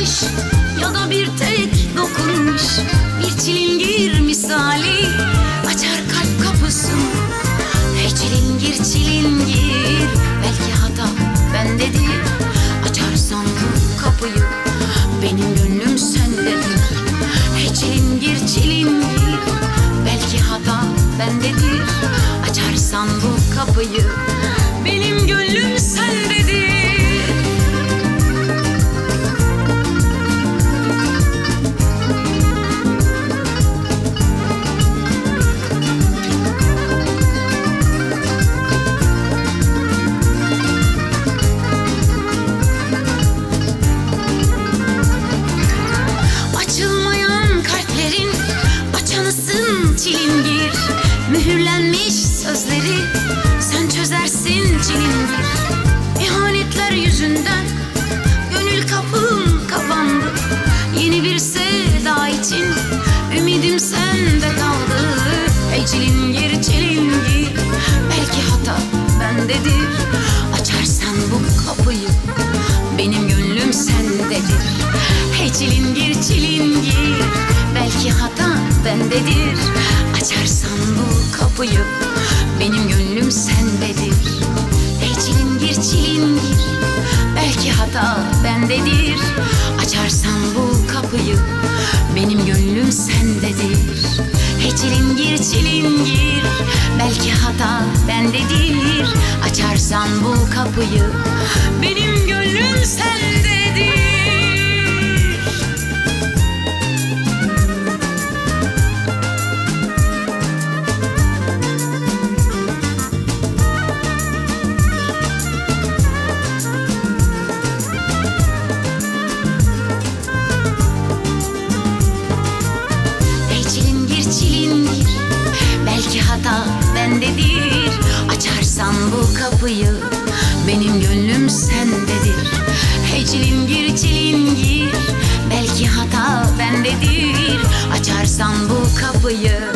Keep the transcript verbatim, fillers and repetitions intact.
bakış ya da bir tek dokunuş, bir çilingir misali açar kalp kapısını. Hey çilingir çilingir, belki hata bendedir. Açarsan bu kapıyı, benim gönlüm sendedir. Hey çilingir çilingir, belki hata bendedir. Açarsan bu kapıyı, benim gönlüm sendedir. Çilingir, mühürlenmiş sözleri sen çözersin çilingir. İhanetler yüzünden gönül kapım kapandı. Yeni bir sevda için ümidim sende kaldı. Ey çilingir çilingir, belki hata bendedir. Açarsan bu kapıyı, benim gönlüm sendedir. Hey çilingir çilingir, belki hata bendedir. Açarsan bu kapıyı, benim gönlüm sendedir. Hey çilingir çilingir, belki hata bendedir. Açarsan bu kapıyı, benim gönlüm sendedir. Hey çilingir çilingir, belki hata bendedir. Açarsan bu kapıyı, benim gönlüm sendedir. Hata bendedir. Açarsan bu kapıyı, benim gönlüm sendedir. Hey çilingir çilingir, belki hata bendedir. Açarsan bu kapıyı,